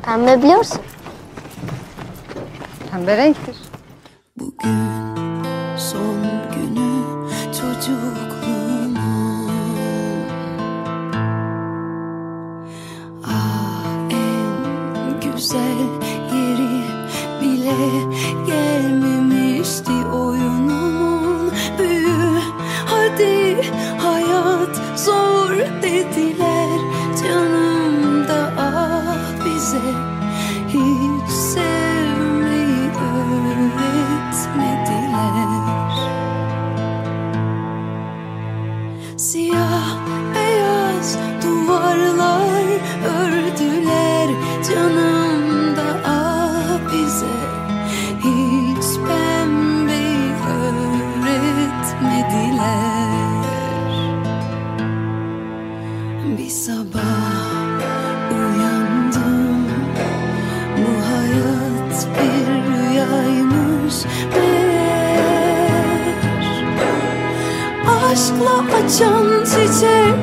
Pembe biliyorsun. Pembe renktir. Bugün son günü çocukluğumun. En güzel yeri bile gelmemişti oyunumun. Büyü hadi hayat zor dediler canımda, bize hiç sevmeyi öğretmediler. Siyah beyaz duvarlar ördüler canımda, bize hiç pembeyi öğretmediler. Bir sabah uyandım, bu hayat bir rüyaymış meğer. Aşkla açan çiçek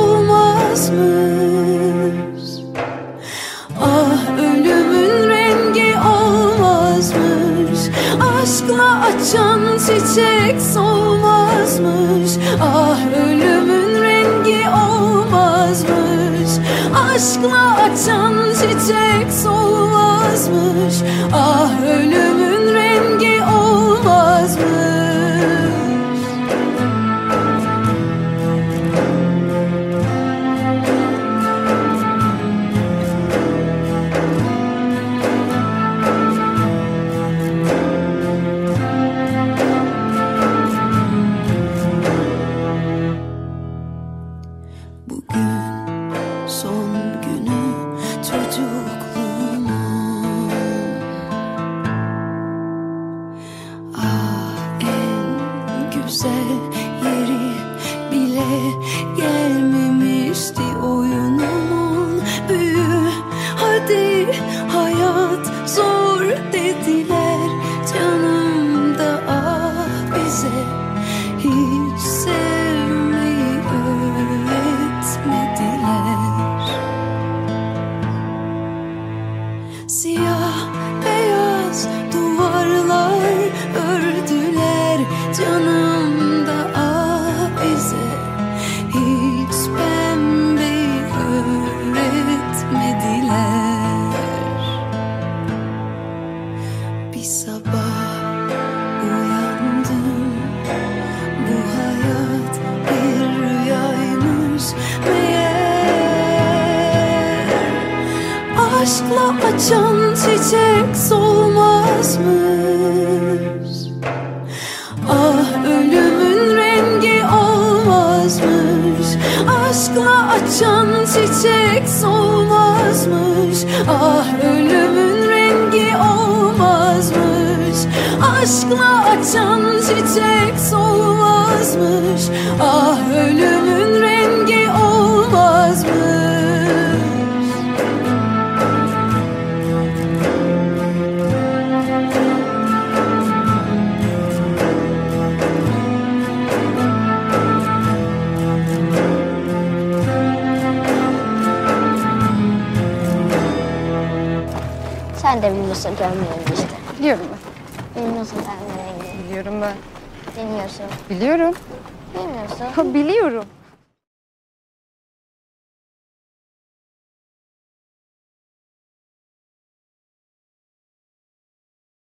solmazmış. Ah, ölümün rengi olmazmış. Aşkla açan çiçek solmazmış. Ah, ölümün rengi olmazmış. Aşkla açan çiçek solmazmış. Ah, ölümün rengi olmazmış. Bugün son günü çocukluğumun. En güzel yeri bile gelmemişti oyunumun. Büyü hadi hayat zor dediler canımda, bize hiç sevmeyi öğretmediler. Siyah beyaz duvarlar ördüler canımda, bize hiç pembeyi öğretmediler. Bir sabah uyandım, bu hayat bir rüyaymış meğer. Aşkla açan çiçek solmazmış. Ah, ölümün rengi olmazmış. Aşkla açan çiçek solmazmış. Ah, ölümün rengi olmazmış. Aşkla açan çiçek solmazmış. Ah, ölümün rengi olmazmış. Sen de bilmiyorsun görmüyorum işte. Biliyorum ben. Bilmiyorsun pembe rengi. Biliyorum ben. Bilmiyorsun. Biliyorum. Bilmiyorsun. Ha, biliyorum.